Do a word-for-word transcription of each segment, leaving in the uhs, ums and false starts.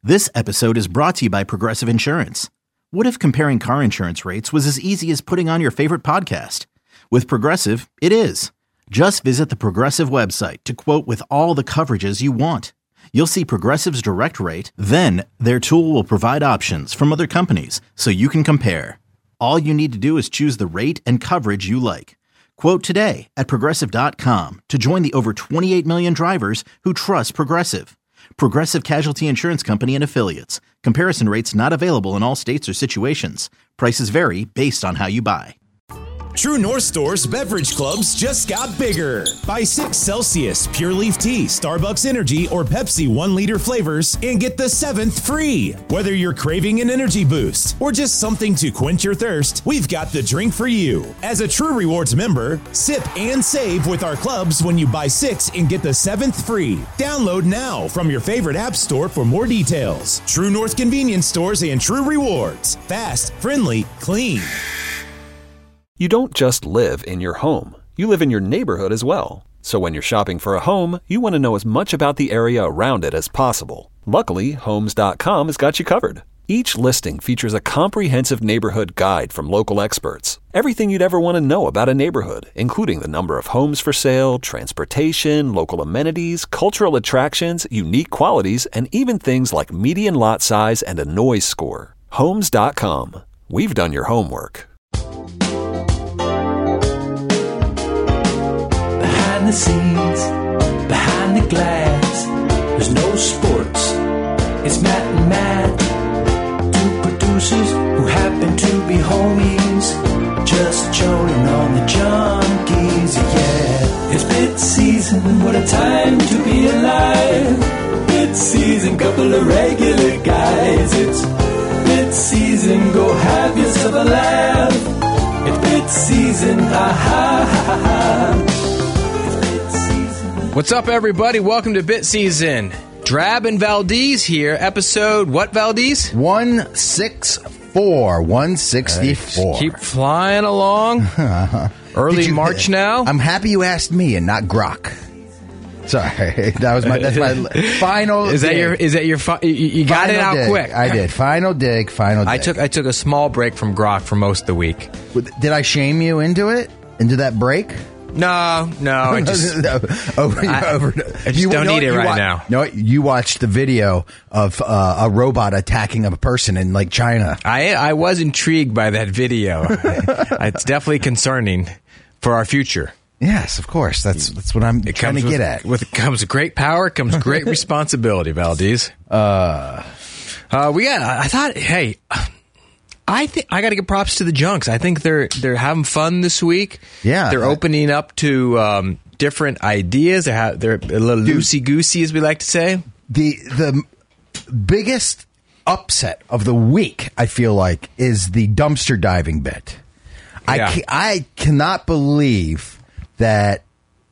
This episode is brought to you by Progressive Insurance. What if comparing car insurance rates was as easy as putting on your favorite podcast? With Progressive, it is. Just visit the Progressive website to quote with all the coverages you want. You'll see Progressive's direct rate, then their tool will provide options from other companies so you can compare. All you need to do is choose the rate and coverage you like. Quote today at Progressive dot com to join the over twenty-eight million drivers who trust Progressive. Progressive Casualty Insurance Company and Affiliates. Comparison rates not available in all states or situations. Prices vary based on how you buy. True North Store's beverage clubs just got bigger. Buy six Celsius, Pure Leaf Tea, Starbucks Energy, or Pepsi one liter flavors and get the seventh free. Whether you're craving an energy boost or just something to quench your thirst, we've got the drink for you. As a True Rewards member, sip and save with our clubs when you buy six and get the seventh free. Download now from your favorite app store for more details. True North Convenience Stores and True Rewards. Fast, friendly, clean. You don't just live in your home. You live in your neighborhood as well. So when you're shopping for a home, you want to know as much about the area around it as possible. Luckily, Homes dot com has got you covered. Each listing features a comprehensive neighborhood guide from local experts. Everything you'd ever want to know about a neighborhood, including the number of homes for sale, transportation, local amenities, cultural attractions, unique qualities, and even things like median lot size and a noise score. Homes dot com. We've done your homework. Behind the scenes, behind the glass, there's no sports. It's Matt and Matt, two producers who happen to be homies, just joining on the junkies, yeah. It's bid season, what a time to be alive. Bid season, couple of regular guys. It's bid season, go have yourself a laugh. It's bid season, ha ha ha ha. What's up, everybody? Welcome to Bit Season. Drab and Valdez here. Episode, what, Valdez? one sixty-four. one sixty-four. Keep flying along. Early you, March now. I'm happy you asked me and not Grok. Sorry, that was my that's my final. Is that dig. your? Is that your? Fi- you, you got final it out dig. quick. I did. Final dig. Final. Dig. I took. I took a small break from Grok for most of the week. Did I shame you into it? Into that break? No, no. I just. over, I, over, I just you, don't you need it right wa- now. No, you watched the video of uh, a robot attacking a person in like China. I I was intrigued by that video. It's definitely concerning for our future. Yes, of course. That's that's what I'm it trying to with, get at. With comes great power, comes great responsibility, Valdez. Uh, uh, we got. I thought. Hey, I think I got to give props to the Junks. I think they're they're having fun this week. Yeah, they're opening up to um, different ideas. They're ha- they're a little loosey goosey, as we like to say. The the biggest upset of the week, I feel like, is the dumpster diving bit. I Yeah. ca- I cannot believe that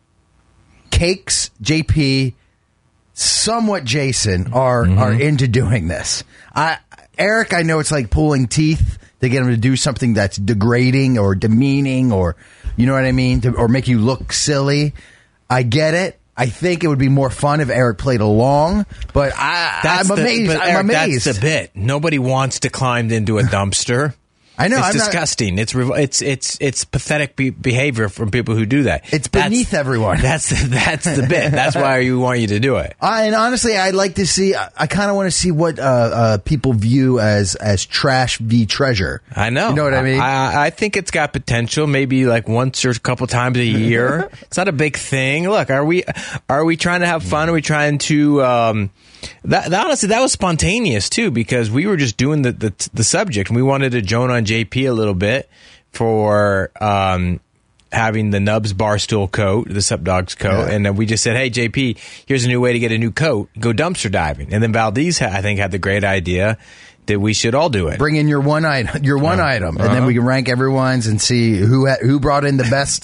Cakes, J P, somewhat Jason are mm-hmm. are into doing this. I, Eric, I know it's like pulling teeth to get him to do something that's degrading or demeaning or, you know what I mean, to, or make you look silly. I get it. I think it would be more fun if Eric played along, but I, that's I'm the, amazed. But I'm Eric, amazed. That's the bit. Nobody wants to climb into a dumpster. I know. It's I'm disgusting. Not, it's it's it's it's pathetic be- behavior from people who do that. It's beneath that's, everyone. That's that's the bit. That's why we want you to do it. Uh, and honestly, I'd like to see. I, I kind of want to see what uh, uh, people view as as trash v treasure. I know. You know what I mean? I, I think it's got potential. Maybe like once or a couple times a year. It's not a big thing. Look, are we are we trying to have fun? Are we trying to? Um, That, that honestly, that was spontaneous too, because we were just doing the, the the subject, and we wanted to joan on J P a little bit for um, having the Nubs Barstool coat, the Sup Dogs coat, yeah. And then we just said, "Hey, J P, here's a new way to get a new coat. Go dumpster diving." And then Valdez, I think, had the great idea that we should all do it. Bring in your one item, your one uh, item, and uh-huh. then we can rank everyone's and see who ha- who brought in the best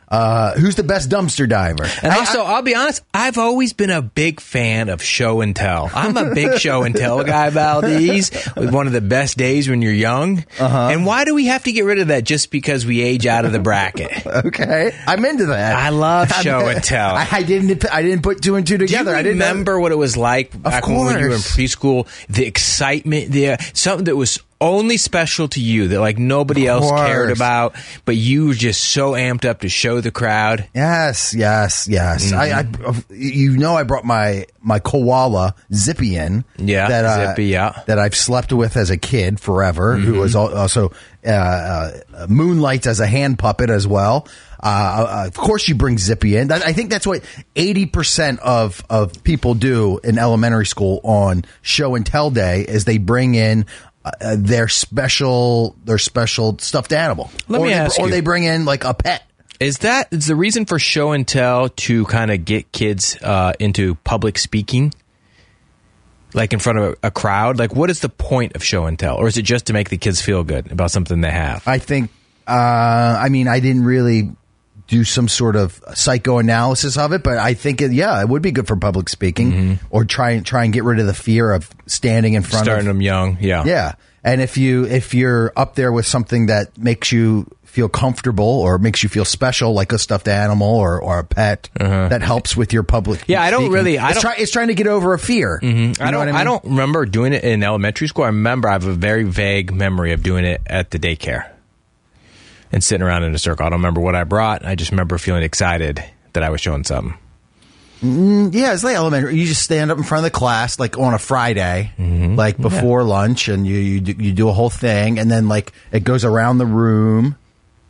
Uh, who's the best dumpster diver? And I- also, I- I'll be honest, I've always been a big fan of show and tell. I'm a big show and tell guy, Valdez, with one of the best days when you're young. Uh-huh. And why do we have to get rid of that just because we age out of the bracket? Okay, I'm into that. I love show and tell. I, I didn't. I didn't put two and two together. Do you I didn't remember know. what it was like back when you were in preschool? The excitement, the something that was only special to you that like nobody else cared about, but you were just so amped up to show the crowd. Yes, yes, yes. Mm-hmm. I, I, you know, I brought my my koala Zippy in. Yeah, that, uh, Zippy. Yeah, that I've slept with as a kid forever. Mm-hmm. Who was also uh, uh, moonlights as a hand puppet as well. Uh, of course, you bring Zippy in. I think that's what eighty percent of of people do in elementary school on show and tell day is they bring in Uh, their special, their special stuffed animal. Let or me they, ask or you, they bring in like a pet. Is that is the reason for show and tell to kind of get kids uh, into public speaking, like in front of a, a crowd? Like, what is the point of show and tell, or is it just to make the kids feel good about something they have? I think. Uh, I mean, I didn't really do some sort of psychoanalysis of it, but I think it, yeah, it would be good for public speaking, mm-hmm. or try and try and get rid of the fear of standing in front starting of them young. Yeah, yeah. And if you if you're up there with something that makes you feel comfortable or makes you feel special, like a stuffed animal or, or a pet, uh-huh. that helps with your public. Yeah, I don't speaking. really. I it's, don't, try, it's trying to get over a fear. Mm-hmm. You I don't. know what I, mean? I don't remember doing it in elementary school. I remember I have a very vague memory of doing it at the daycare and sitting around in a circle. I don't remember what I brought. I just remember feeling excited that I was showing something. Mm, yeah, it's like elementary. You just stand up in front of the class, like on a Friday, mm-hmm. like before yeah. lunch, and you you do, you do a whole thing, and then like it goes around the room.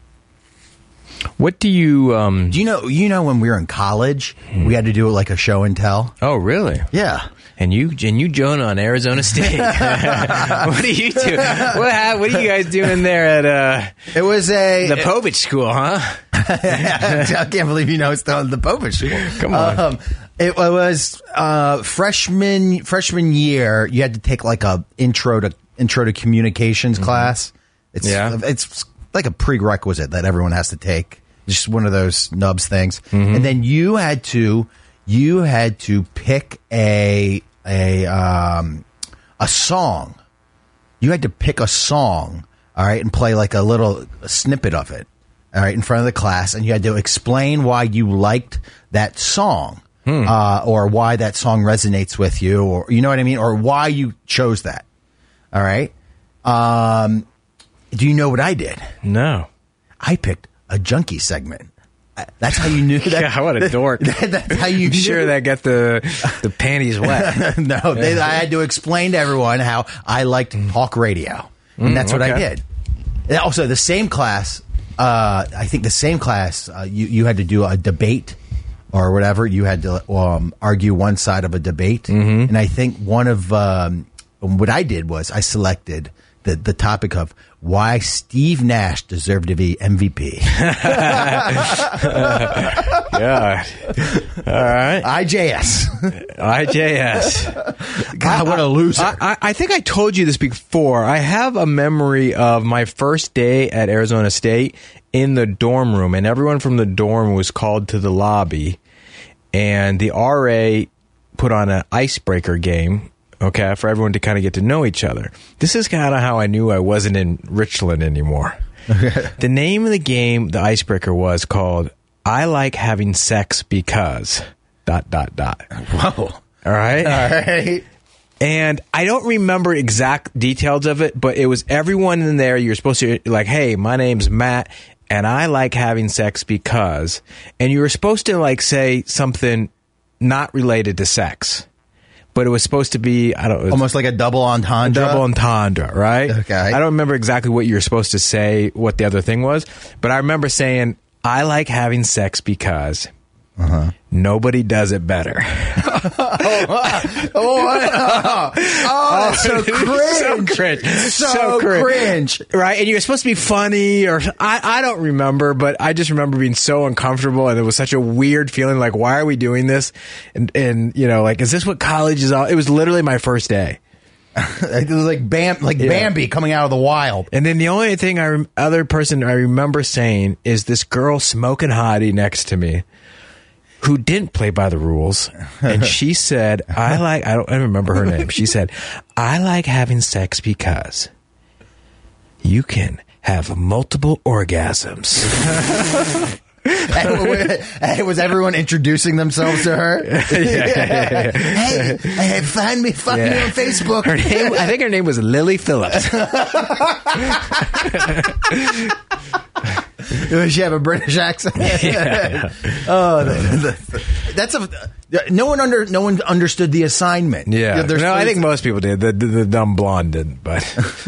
What do you um? Do you know? You know, when we were in college, mm-hmm. we had to do it like a show and tell. Oh, really? Yeah. And you and you join on Arizona State. What do you do? What what are you guys doing there at uh? It was a the Povich School, huh? I can't believe you know it's still the Povich School. Come on. Um, it was uh, freshman freshman year. You had to take like a intro to intro to communications mm-hmm. class. It's yeah. it's like a prerequisite that everyone has to take. Just one of those nubs things. Mm-hmm. And then you had to you had to pick a a um, a song. You had to pick a song, all right, and play like a little a snippet of it, all right, in front of the class, and you had to explain why you liked that song, hmm. uh, or why that song resonates with you, or you know what I mean, or why you chose that. All right. Um, do you know what I did? No. I picked a junkie segment. That's how you knew that. Yeah, what a dork. That, that's how you knew. Sure that got the the panties wet. No, they, I had to explain to everyone how I liked talk radio. And mm, that's what okay. I did. And also, the same class, uh, I think the same class, uh, you, you had to do a debate or whatever. You had to um, argue one side of a debate. Mm-hmm. And I think one of um, what I did was I selected the, the topic of why Steve Nash deserved to be M V P. Yeah. All right. I J S. I J S. God, what a loser. I, I, I think I told you this before. I have a memory of my first day at Arizona State in the dorm room, and everyone from the dorm was called to the lobby, and the R A put on an icebreaker game. Okay, for everyone to kind of get to know each other. This is kind of how I knew I wasn't in Richland anymore. Okay. The name of the game, the icebreaker, was called I Like Having Sex Because... dot, dot, dot. Whoa. All right? All right. And I don't remember exact details of it, but it was everyone in there. You're supposed to, like, hey, my name's Matt, and I like having sex because... And you were supposed to, like, say something not related to sex. But it was supposed to be, I don't know. Almost like a double entendre? Double entendre, right? Okay. I don't remember exactly what you were supposed to say, what the other thing was. But I remember saying, I like having sex because uh-huh. nobody does it better. oh, oh, oh, oh, that's so cringe. So cringe. So, so cringe. cringe. Right? And you're supposed to be funny, or I, I don't remember, but I just remember being so uncomfortable, and it was such a weird feeling, like, why are we doing this? And, and you know, like, is this what college is all? It was literally my first day. It was like Bam, like Yeah. Bambi coming out of the wild. And then the only thing I rem- other person I remember saying is this girl smoking hottie next to me, who didn't play by the rules, and she said, "I like." I don't. I don't remember her name. She said, "I like having sex because you can have multiple orgasms." Hey, was everyone introducing themselves to her? hey, hey, find me, find me Yeah. on Facebook. Her name, I think her name was Lily Phillips. Does she have a British accent? Yeah. Oh, the, the, that's a. No one under. No one understood the assignment. Yeah, There's- no, I think most people did. The, the, the dumb blonde didn't, but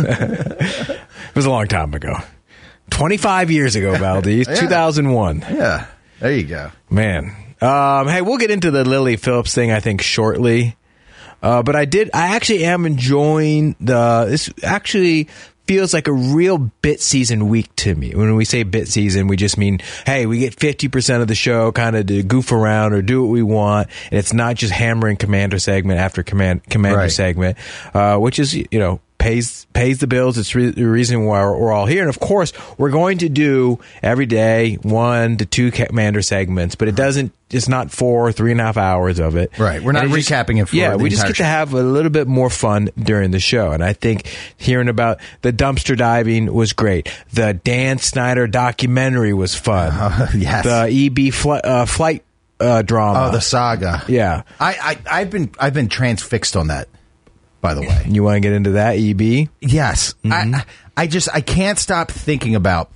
it was a long time ago. twenty-five years ago, Valdez, Yeah. two thousand one. Yeah, there you go. Man. Um, hey, we'll get into the Lily Phillips thing, I think, shortly. Uh, but I did, I actually am enjoying the, this actually feels like a real bit season week to me. When we say bit season, we just mean, hey, we get fifty percent of the show kind of to goof around or do what we want. And it's not just hammering Commander segment after command, Commander Right. segment, uh, which is, you know, pays pays the bills. It's re- the reason why we're, we're all here. And of course, we're going to do every day one to two Commander segments, but it doesn't. It's not four, three and a half hours of it. Right. We're not And it just- recapping it for yeah. the We just entire get to show. have a little bit more fun during the show. And I think hearing about the dumpster diving was great. The Dan Snyder documentary was fun. Uh, yes. The E B fl- uh, flight uh, drama. Oh, the saga. Yeah. I, I, I've been, I've been transfixed on that. By the way, You want to get into that E B? yes. I, I just, I can't stop thinking about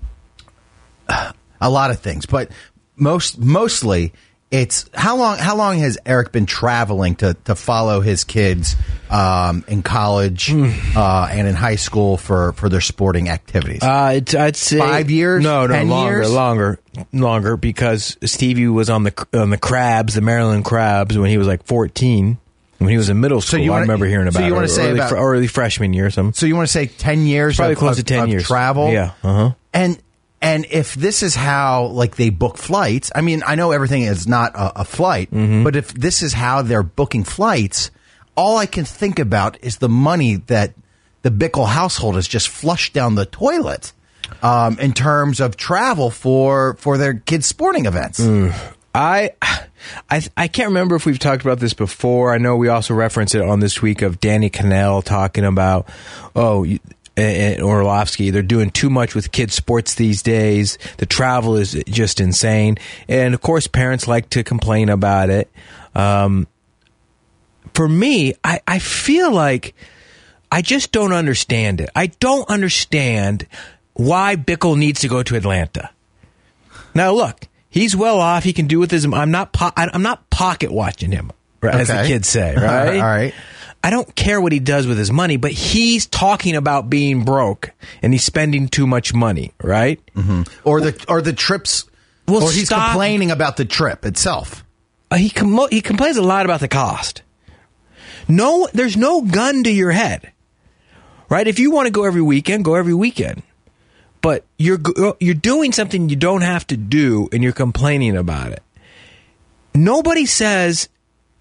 uh, a lot of things, but most, mostly it's how long, how long has Eric been traveling to, to follow his kids, um, in college, uh, and in high school for, for their sporting activities? Uh, it's, I'd say Five years? No, no, Ten longer, years? longer, longer. Because Stevie was on the on the Crabs, the Maryland Crabs, when he was like fourteen. When he was in middle school, you wanna- I remember hearing so about you it. wanna say early, about- fr- early freshman year, or something. So you want to say ten years? Probably of, close of- to ten of years. travel. Yeah. Uh-huh. And and if this is how like they book flights, I mean, I know everything is not a, a flight, Mm-hmm. but if this is how they're booking flights, all I can think about is the money that the Bickle household has just flushed down the toilet um, in terms of travel for for their kids' sporting events. I, I, I can't remember if we've talked about this before. I know we also referenced it on this week of Danny Cannell talking about, oh, you- and Orlovsky, they're doing too much with kids' sports these days. The travel is just insane. And of course, parents like to complain about it. Um, for me, I, I feel like I just don't understand it. I don't understand why Bickle needs to go to Atlanta. Now, look, he's well off. He can do with his. I'm not. Po- I'm not pocket watching him, right, as the Okay. kids say. Right. All right. I don't care what he does with his money, but he's talking about being broke and he's spending too much money. Right. Or the or the trips. Well, or he's stop. complaining about the trip itself. Uh, he com- he complains a lot about the cost. No, there's no gun to your head, right? If you want to go every weekend, go every weekend. But you're go- you're doing something you don't have to do, and you're complaining about it. Nobody says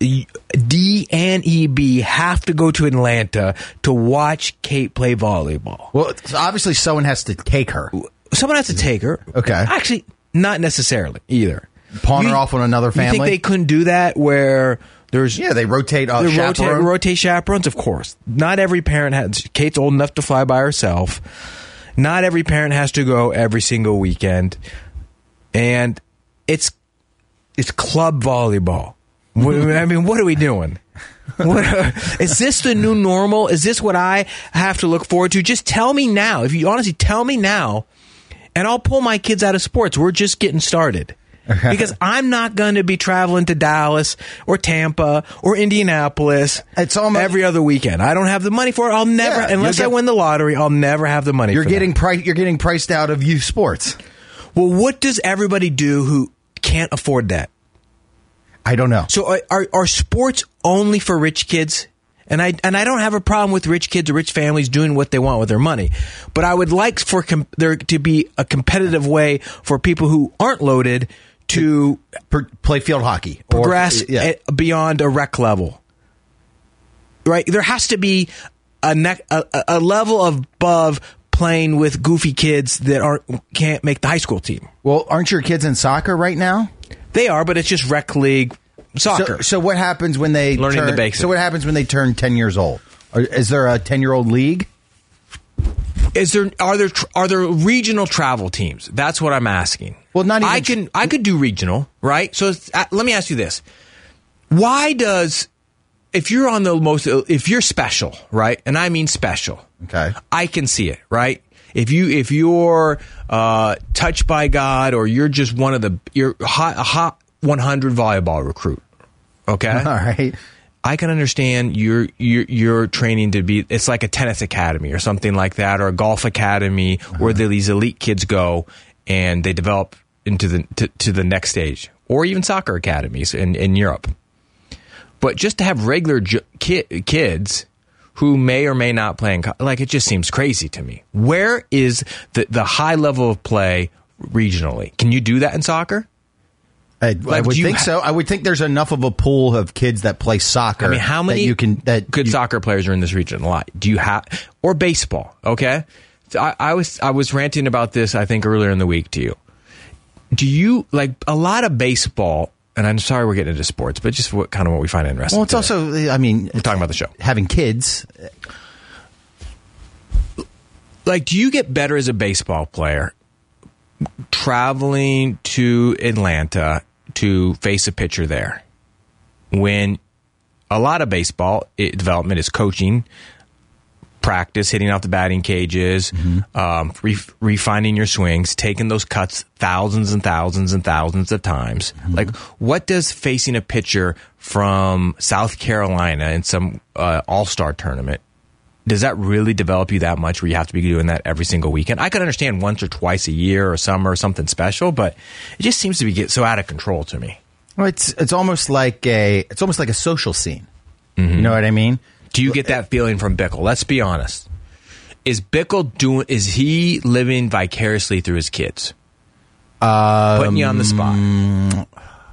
D and E B have to go to Atlanta to watch Kate play volleyball. Well, so obviously someone has to take her. Someone has to take her. Okay. Actually, not necessarily either. Pawn her You- off on another You think family? they couldn't do that where there's Yeah, they rotate uh, They rotate, chaperone. rotate chaperones, of course. Not every parent has. Kate's old enough to fly by herself. Not every parent has to go every single weekend, and it's it's club volleyball. What- I mean, what are we doing? What, is this the new normal? Is this what I have to look forward to? Just tell me now. If you honestly tell me now, and I'll pull my kids out of sports. We're just getting started. Because I'm not going to be traveling to Dallas or Tampa or Indianapolis It's almost- every other weekend. I don't have the money for it. I'll never, Yeah, unless you'll I get- win the lottery, I'll never have the money You're for getting that. pri- You're getting priced out of youth sports. Well, what does everybody do who can't afford that? I don't know. So are, are, are sports only for rich kids? And I and I don't have a problem with rich kids or rich families doing what they want with their money, but I would like for com- there to be a competitive way for people who aren't loaded to Per- play field hockey. Or- progress yeah. at- beyond a rec level. right? There has to be a, ne- a, a level above playing with goofy kids that aren't can't make the high school team. Well, aren't your kids in soccer right now? They are, but it's just rec league soccer. So, so what happens when they Learning turn, the basics. So what happens when they turn ten years old? Or is there a ten-year-old league? Is there are there are there regional travel teams? That's what I'm asking. Well, not even I can I could do regional, right? So uh, let me ask you this: why does if you're on the most if you're special, right? And I mean special. Okay, I can see it, right? If you if you're uh, touched by God, or you're just one of the you're hot, a hot one hundred volleyball recruit, okay, all right. I can understand you're you're you're training to be. It's like a tennis academy or something like that, or a golf academy uh-huh. where the, these elite kids go and they develop into the to, to the next stage, or even soccer academies in, in Europe. But just to have regular ju- ki- kids who may or may not play in co- like it just seems crazy to me. Where is the the high level of play regionally? Can you do that in soccer? I, Like, I would do you think ha- so. I would think there's enough of a pool of kids that play soccer. I mean, how many that you can that good you, soccer players are in this region? A lot. Do you have or baseball? Okay, so I, I was I was ranting about this I think earlier in the week to you. Do you like a lot of baseball? And I'm sorry we're getting into sports, but just what kind of what we find interesting. Well, it's today. also. I mean, We're talking about the show. Having kids. Like, do you get better as a baseball player traveling to Atlanta to face a pitcher there when a lot of baseball it, development is coaching, practice, hitting off the batting cages, mm-hmm. um, re- refining your swings, taking those cuts thousands and thousands and thousands of times. Mm-hmm. Like, what does facing a pitcher from South Carolina in some uh, all-star tournament, does that really develop you that much where you have to be doing that every single weekend? I could understand once or twice a year or summer or something special, but it just seems to be get so out of control to me. Well, it's it's almost like a it's almost like a social scene. Mm-hmm. You know what I mean? Do you get that feeling from Bickle? Let's be honest. Is Bickle doing? Is he living vicariously through his kids? Um, Putting you on the spot.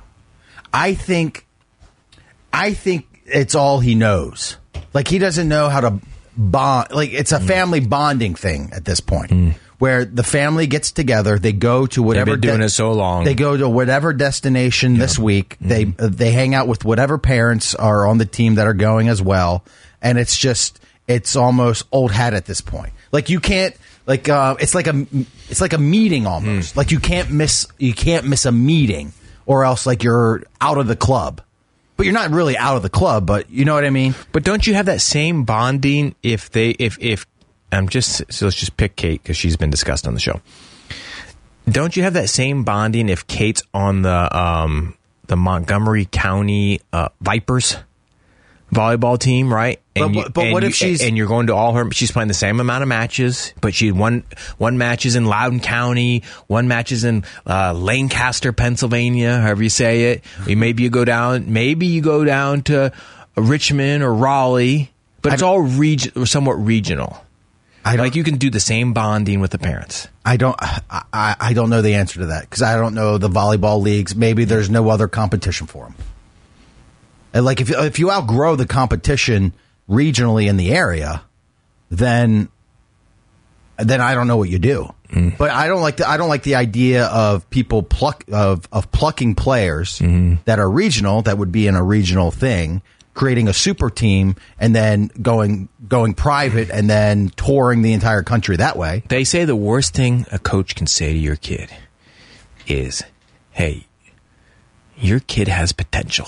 I think, I think it's all he knows. Like, he doesn't know how to bond. Like, it's a family bonding thing at this point, mm. where the family gets together. They go to whatever. They've been doing de- it so long. They go to whatever destination yeah. this week. Mm-hmm. They uh, they hang out with whatever parents are on the team that are going as well. And it's just, it's almost old hat at this point. Like, you can't, like, uh, it's like a, it's like a meeting almost. Mm. Like, you can't miss, you can't miss a meeting, or else, like, you're out of the club. But you're not really out of the club, but you know what I mean? But don't you have that same bonding if they, if, if, I'm just, so let's just pick Kate because she's been discussed on the show. Don't you have that same bonding if Kate's on the, um, the Montgomery County, uh, Vipers volleyball team, right? And but, you, but and what you, if she's and you're going to all her? She's playing the same amount of matches, but she one one match is in Loudoun County, one match is in uh, Lancaster, Pennsylvania, however you say it. Maybe you go down, maybe you go down to Richmond or Raleigh, but it's all reg- somewhat regional. I like you can do the same bonding with the parents. I don't. I, I don't know the answer to that because I don't know the volleyball leagues. Maybe there's no other competition for them. And like if if you outgrow the competition regionally in the area, then then I don't know what you do. Mm. But I don't like the I don't like the idea of people pluck of of plucking players mm-hmm. that are regional that would be in a regional thing, creating a super team and then going going private and then touring the entire country that way. They say the worst thing a coach can say to your kid is, "Hey, your kid has potential."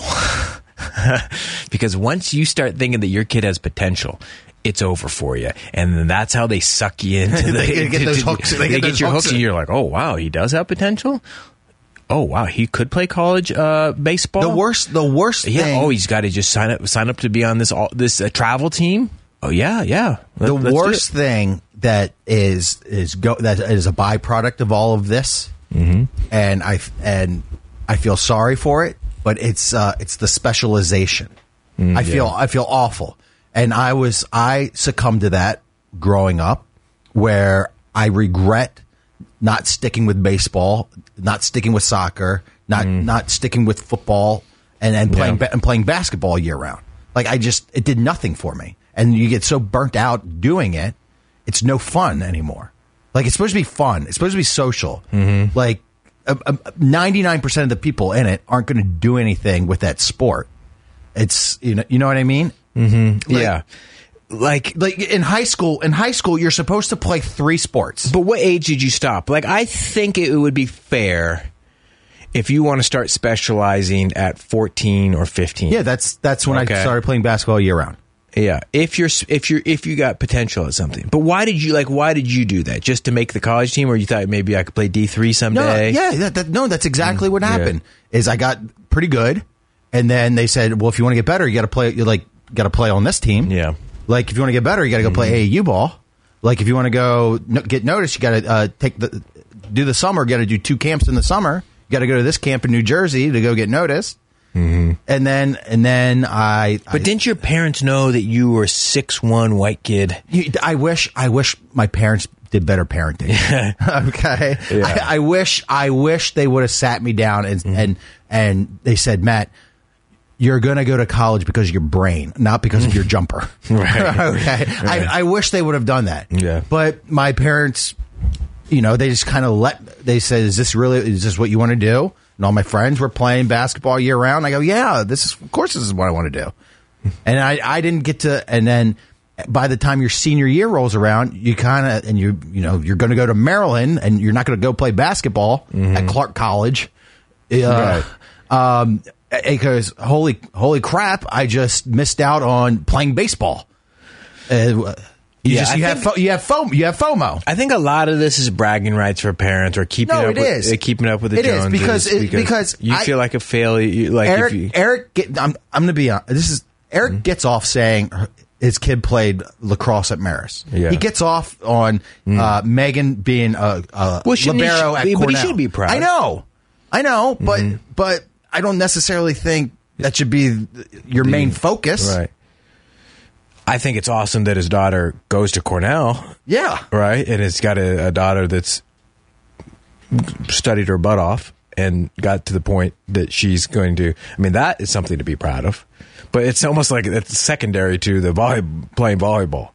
Because once you start thinking that your kid has potential, it's over for you, and then that's how they suck you into the. they get those hooks. They, they get, get your hooks, hooks and you're like, "Oh wow, he does have potential. Oh wow, he could play college uh, baseball." The worst, the worst. Yeah. Thing, oh, he's got to just sign up, sign up to be on this all, this uh, travel team. Oh yeah, yeah. Let, the worst thing that is is go that is a byproduct of all of this, mm-hmm. and I and I feel sorry for it. But it's uh, it's the specialization. Mm, I feel yeah. I feel awful, and I was I succumbed to that growing up, where I regret not sticking with baseball, not sticking with soccer, not mm. not sticking with football, and and playing yeah. ba- and playing basketball year round. Like I just, it did nothing for me. And you get so burnt out doing it, it's no fun anymore. Like it's supposed to be fun. It's supposed to be social. Mm-hmm. Like uh, uh, ninety-nine percent of the people in it aren't going to do anything with that sport. It's, you know, you know what I mean? Mm-hmm. Like, yeah. Like, like in high school, in high school, you're supposed to play three sports. But what age did you stop? Like, I think it would be fair if you want to start specializing at fourteen or fifteen. Yeah, that's that's when Okay. I started playing basketball year round. Yeah, if you're if you're if you got potential at something. But why did you like? Why did you do that? Just to make the college team, or you thought maybe I could play D three No, someday? yeah, that, that, no, that's exactly what yeah. happened. Is I got pretty good, and then they said, well, if you want to get better, you got to play. You like got to play on this team. Yeah. Like if you want to get better, you got to go play A A U ball. Like if you want to go no, get noticed, you got to uh, take the do the summer. Got to do two camps in the summer. You got to go to this camp in New Jersey to go get noticed. Mm-hmm. And then and then I. But I, didn't your parents know that you were a six one white kid? You, I wish I wish my parents did better parenting. okay, Yeah. I, I wish I wish they would have sat me down and Mm-hmm. and and they said, Matt, you're going to go to college because of your brain, not because of your jumper. Right. okay, I, I wish they would have done that. Yeah. But my parents, you know, they just kind of let. They said, "Is this really? Is this what you want to do?" And all my friends were playing basketball year round. I go, yeah, this is, of course, this is what I want to do. And I, I didn't get to, and then by the time your senior year rolls around, you kind of, and you, you know, you're going to go to Maryland and you're not going to go play basketball mm-hmm. at Clark College. Uh, right. Um, because holy, holy crap, I just missed out on playing baseball. Uh, You, Yeah, just, I you, have think- fo- you have FOMO. You have FOMO. I think a lot of this is bragging rights for parents or keeping No, up it with is. uh, keeping up with the It is, Joneses because it- because you I- feel like a failure. You, like Eric, if you, Eric, get, I'm, I'm going to be honest. This is Eric Mm-hmm. gets off saying his kid played lacrosse at Marist. Yeah. He gets off on uh, Megan being a, a Well, shouldn't he- libero at but he Cornell. should be proud. I know, I know, but Mm-hmm. but I don't necessarily think that should be your main focus. right. I think it's awesome that his daughter goes to Cornell, Yeah. right, and has got a, a daughter that's studied her butt off and got to the point that she's going to. I mean, that is something to be proud of. But it's almost like it's secondary to the volley, playing volleyball.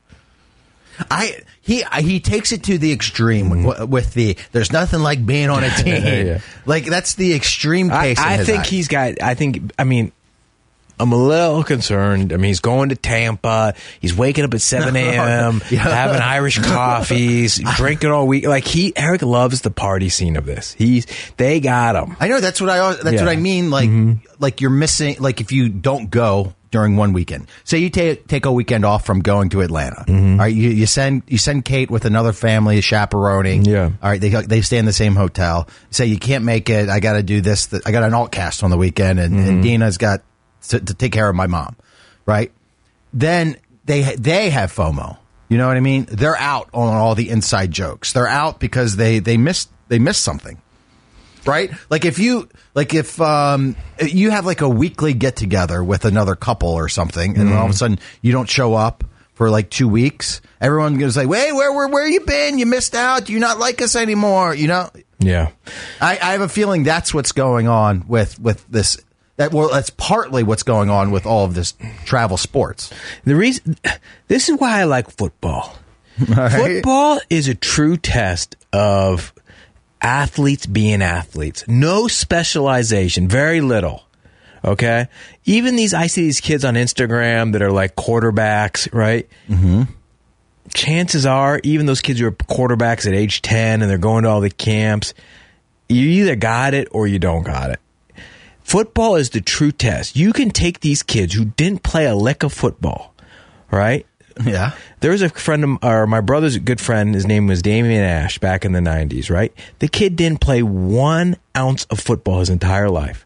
I he he takes it to the extreme with, with the there's nothing like being on a team. Yeah. Like that's the extreme case. in I, I his think eyes. he's got. I think. I mean, I'm a little concerned. I mean, he's going to Tampa. He's waking up at seven a.m. Yeah. having Irish coffees, drinking all week. Like he, Eric loves the party scene of this. He's. They got him. I know that's what I al- that's Yeah. what I mean. Like like you're missing. Like if you don't go during one weekend, say you take take a weekend off from going to Atlanta. All right, you, you send you send Kate with another family chaperoning. Yeah. All right, they they stay in the same hotel. Say you can't make it. I got to do this. th- I got an alt cast on the weekend, and, and Dina's got to, to take care of my mom. Right. Then they they have FOMO. You know what I mean? They're out on all the inside jokes. They're out because they they missed they missed something. Right? Like if you like if um you have like a weekly get together with another couple or something, and then all of a sudden you don't show up for like two weeks, everyone goes like, "Hey, where where where you been? You missed out. Do you not like us anymore?" You know? Yeah. I, I have a feeling that's what's going on with with this. That well, that's partly what's going on with all of this travel sports. The reason. This is why I like football. Right? Football is a true test of athletes being athletes. No specialization, very little. Okay? Even these, I see these kids on Instagram that are like quarterbacks, right? Mm-hmm. Chances are, even those kids who are quarterbacks at age ten and they're going to all the camps, you either got it or you don't got it. Football is the true test. You can take these kids who didn't play a lick of football, right? Yeah. There was a friend of, or my brother's a good friend. His name was Damian Ash back in the nineties, right? The kid didn't play one ounce of football his entire life.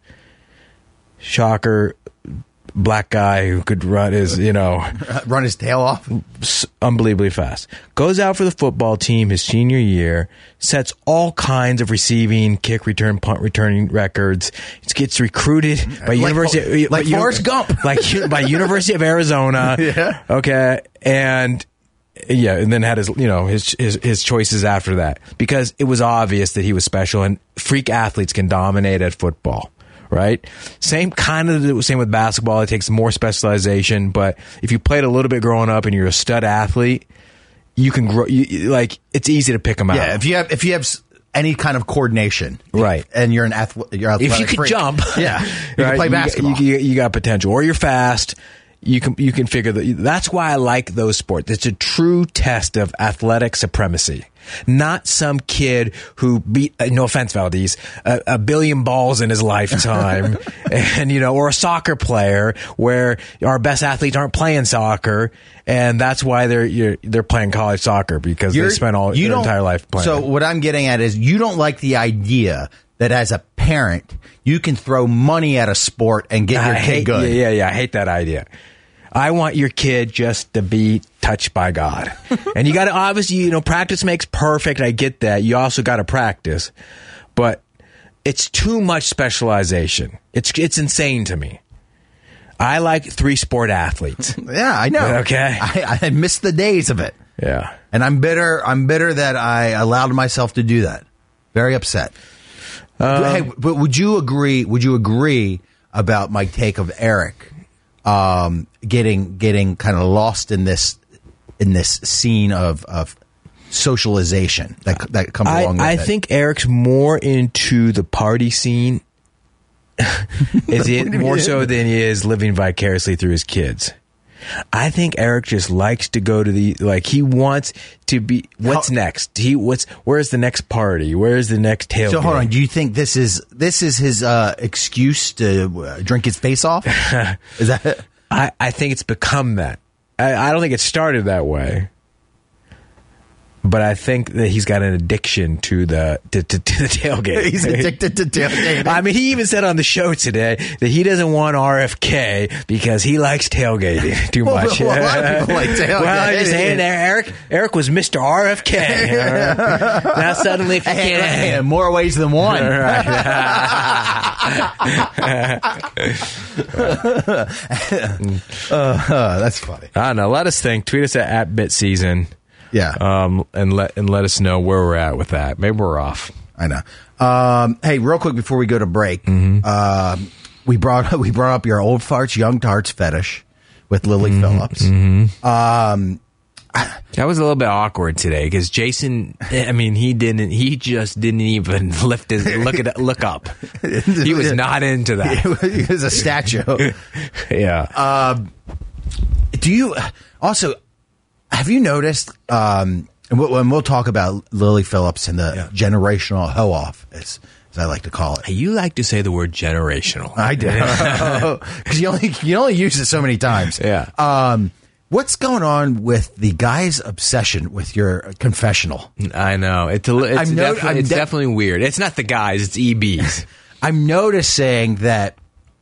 Shocker, black guy who could run his, you know, Run his tail off. s- unbelievably fast. Goes out for the football team his senior year, sets all kinds of receiving, kick return, punt returning records. Gets recruited by Like- University, like by, Uni- Forrest Gump. like u- by University of Arizona. Yeah. Okay, and yeah, and then had his, you know, his his his choices after that because it was obvious that he was special and freak athletes can dominate at football. right? Same kind of the same with basketball. It takes more specialization, but if you played a little bit growing up and you're a stud athlete, you can grow. You, like it's easy to pick them out. Yeah, if you have if you have any kind of coordination, right, and you're an athlete, you're athletic if you can freak, jump, yeah, you right? can play basketball. You, you, you got potential, or you're fast. You can you can figure that. That's why I like those sports. It's a true test of athletic supremacy. Not some kid who beat, uh, no offense, Valdez, a, a billion balls in his lifetime, and you know, or a soccer player where our best athletes aren't playing soccer, and that's why they're you're, they're playing college soccer because You're, they spent all you their entire life playing. So what I'm getting at is you don't like the idea that as a parent you can throw money at a sport and get your I kid hate, good. Yeah, yeah, yeah. I hate that idea. I want your kid just to be touched by God. And you got to obviously, you know, practice makes perfect. I get that. You also got to practice. But it's too much specialization. It's it's insane to me. I like three sport athletes. Yeah, I know. Okay. I, I missed the days of it. Yeah. And I'm bitter. I'm bitter that I allowed myself to do that. Very upset. Um, hey, but would you agree? Would you agree about my take of Eric um, getting getting kind of lost in this in this scene of of socialization that that comes I, along with I it? think Eric's more into the party scene. Is it more so than he is living vicariously through his kids? I think Eric just likes to go to the, like, he wants to be, what's How, next? He, what's, where's the next party? Where's the next tailgate? So hold on, do you think this is, this is his, uh, excuse to uh, drink his face off? Is that it? I, I think it's become that. I, I don't think it started that way. But I think that he's got an addiction to the to, to, to the tailgate. He's addicted to tailgating. I mean, he even said on the show today that he doesn't want R F K because he likes tailgating too much. Well, a lot of people like tailgating. Well, I'm just saying there, Eric. Eric was Mister R F K. Now suddenly, if you Hey, can't, hey, more ways than one. Right. uh, uh, that's funny. I don't know. Let us think. Tweet us at, at BitSeason. Yeah. Um, and let and let us know where we're at with that. Maybe we're off. I know. Um, hey, real quick before we go to break, mm-hmm. uh, we brought we brought up your old farts, young tarts fetish with Lily mm-hmm. Phillips. Mm-hmm. Um, that was a little bit awkward today because Jason. I mean, he didn't. He just didn't even lift his look at look up. He was not into that. He was a statue. Yeah. Um, do you also? Have you noticed, um, and we'll, and we'll talk about Lily Phillips and the yeah. generational hoe-off, as, as I like to call it. You like to say the word generational. I do. Because you only, you only use it so many times. Yeah. Um, what's going on with the guy's obsession with your confessional? I know. It's, a, it's, no- definitely, it's de- definitely weird. It's not the guys, it's E Bs. I'm noticing that,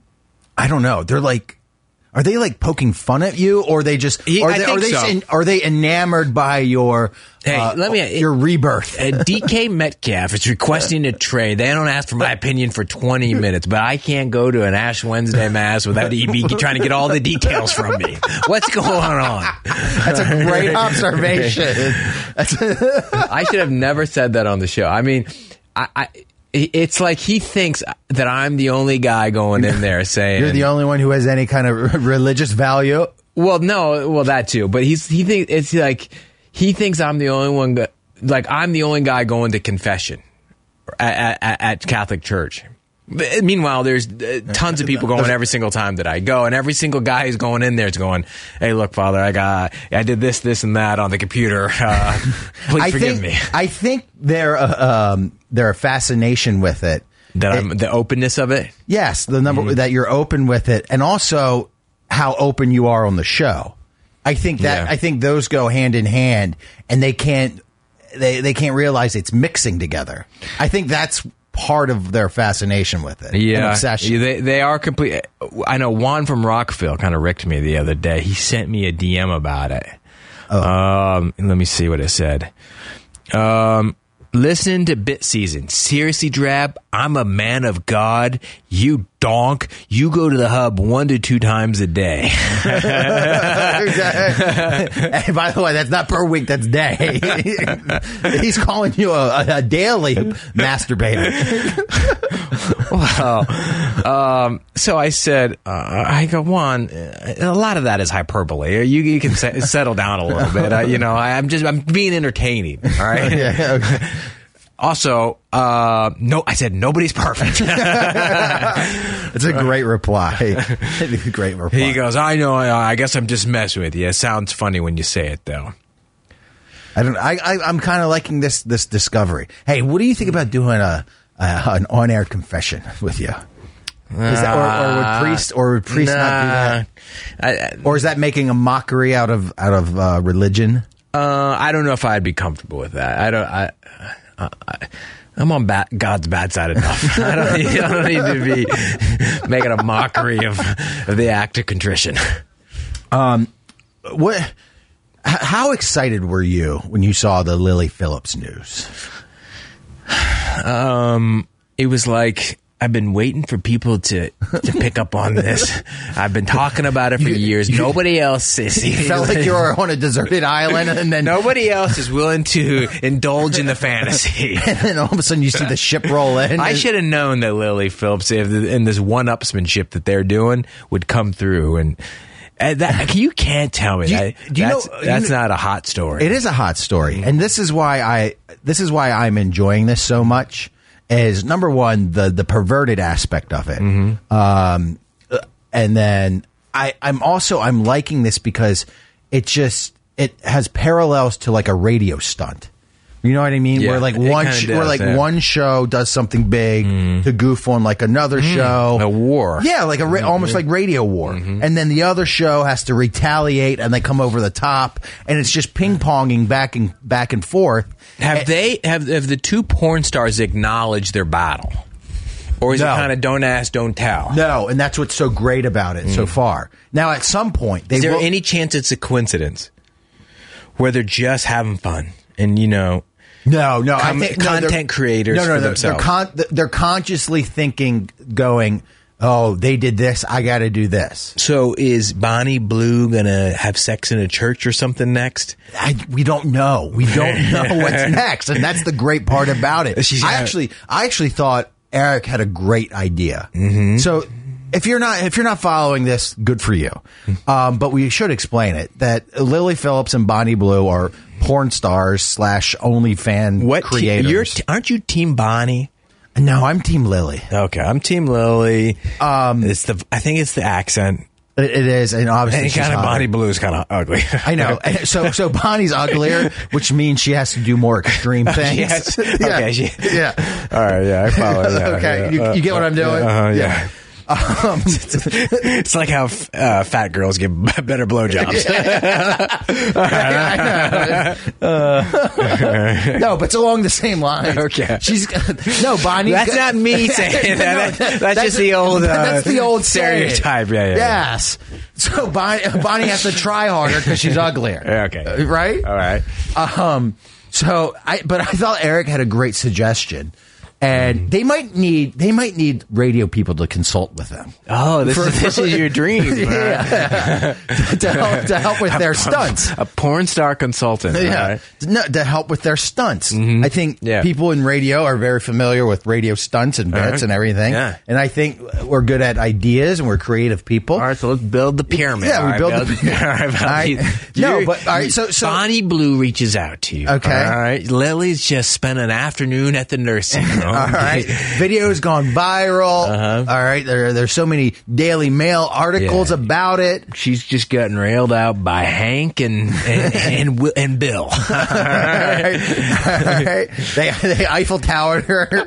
I don't know, they're like... Are they like poking fun at you, or are they just He, are I they think are they, so. en- are they enamored by your Hey, uh, let me your rebirth? uh, D K Metcalf is requesting a trade. They don't ask for my opinion for twenty minutes, but I can't go to an Ash Wednesday mass without E B trying to get all the details from me. What's going on? That's a great observation. That's I should have never said that on the show. I mean, I. I It's like he thinks that I'm the only guy going in there saying You're the only one who has any kind of religious value. Well, no, well that too, but he's he thinks it's like he thinks I'm the only one. Go, like I'm the only guy going to confession at, at, at Catholic Church. But meanwhile, there's uh, tons of people going every single time that I go, and every single guy who's going in there is going, "Hey, look, Father, I got, I did this, this, and that on the computer. Uh, please I forgive think, me." I think their uh, um, their fascination with it, That it, I'm the openness of it. yes, the number Mm-hmm. that you're open with it, and also how open you are on the show. I think that Yeah. I think those go hand in hand, and they can't they they can't realize it's mixing together. I think that's part of their fascination with it. Yeah, obsession. they they are complete. I know Juan from Rockville kind of ricked me the other day. He sent me a D M about it. Oh. Um, let me see what it said. Um, listen to Bit Season. Seriously, Drab, I'm a man of God. You donk. You go to the hub one to two times a day. Hey, by the way, that's not per week. That's day. He's calling you a, a daily masturbator. Well, um, so I said, uh, I go, Juan, a lot of that is hyperbole. You, you can se- settle down a little bit. I, you know, I, I'm just, I'm being entertaining. All right. Yeah, okay. Also, uh, no, I said nobody's perfect. It's a great reply. Great reply. He goes, I know. I guess I'm just messing with you. It sounds funny when you say it, though. I don't. I, I I'm kind of liking this this discovery. Hey, what do you think about doing a, a an on air confession with you? Is that, or, or would priest or would priest nah, not do that? I, I, Or is that making a mockery out of out of uh, religion? Uh, I don't know if I'd be comfortable with that. I don't. I, I, I I'm on bad, God's bad side enough. I don't, need, I don't need to be making a mockery of, of the act of contrition. Um, what? H- how excited were you when you saw the Lily Phillips news? Um, it was like, I've been waiting for people to, to pick up on this. I've been talking about it for years. Nobody else is. You felt like you were on a deserted island, and then nobody else is willing to indulge in the fantasy. And then all of a sudden you see the ship roll in. I should have known that Lily Phillips, if the, in this one-upsmanship that they're doing, would come through. And, and that you can't tell me do you, that. Do you that's know, that's you know, not a hot story. It is a hot story, and this is why I this is why I'm enjoying this so much. Is number one the the perverted aspect of it, mm-hmm. um, and then I I'm also I'm liking this because it just it has parallels to like a radio stunt. You know what I mean? Yeah, where like it one kinda sh- does, where like yeah. one show does something big mm. to goof on like another mm. show, a war. Yeah, like a ra- almost like Radio War, mm-hmm. and then the other show has to retaliate, and they come over the top, and it's just ping ponging back and back and forth. Have and, they have have the two porn stars acknowledged their battle, or is no. it kind of don't ask, don't tell? No, and that's what's so great about it mm. so far. Now, at some point, they is there will- any chance it's a coincidence where they're just having fun and you know? No, no, Com- I think no, content creators. No, no, for they're, themselves. they're, con- they're consciously thinking, going, "Oh, they did this. I got to do this." So, is Bonnie Blue gonna have sex in a church or something next? I, we don't know. We don't know what's next, and that's the great part about it. She's I got- actually, I actually thought Eric had a great idea. Mm-hmm. So. If you're not if you're not following this, good for you. Um, but we should explain it that Lily Phillips and Bonnie Blue are porn stars slash OnlyFans What creators. Te- you're t- aren't you Team Bonnie? No, I'm Team Lily. Okay, I'm Team Lily. Um, it's the I think it's the accent. It, it is, and obviously And she's kind of hotter. Bonnie Blue is kind of ugly. I know. So so Bonnie's uglier, which means she has to do more extreme things. Yes. Yeah. Okay. She, Yeah. All right. Yeah, I follow. Yeah, Okay. yeah, You, uh, you get what I'm doing? Uh, yeah. Um, It's like how uh, fat girls get better blowjobs. uh, no, but it's along the same line. Okay. She's no Bonnie. That's not me saying that. No, That- that's, that's just the old. Uh, that's the old stereotype. saying. Yeah, yeah. Yes. So Bonnie, Bonnie has to try harder because she's uglier. Yeah, okay. Right. All right. Um. So I, but I thought Eric had a great suggestion. And they might need they might need radio people to consult with them. Oh, this, For- is, this is your dream. Yeah. to, help, to help with their stunts. A porn star consultant. Yeah, Right? no, to help with their stunts. Mhm. I think Yeah. people in radio are very familiar with radio stunts and bits Uh-huh. and everything. Yeah. And I think we're good at ideas and we're creative people. All right, so let's build the pyramid. Yeah, we All right, build the- All right, All right. you- No, you- but- all right, so- so- Bonnie Blue reaches out to you. Okay. All right, Lily's just spent an afternoon at the nursing home. All right. Video's gone viral. Uh-huh. All right. There, there's so many Daily Mail articles Yeah. about it. She's just gotten railed out by Hank and and and, Wi- and Bill. All right. All right. They, they Eiffel Towered her.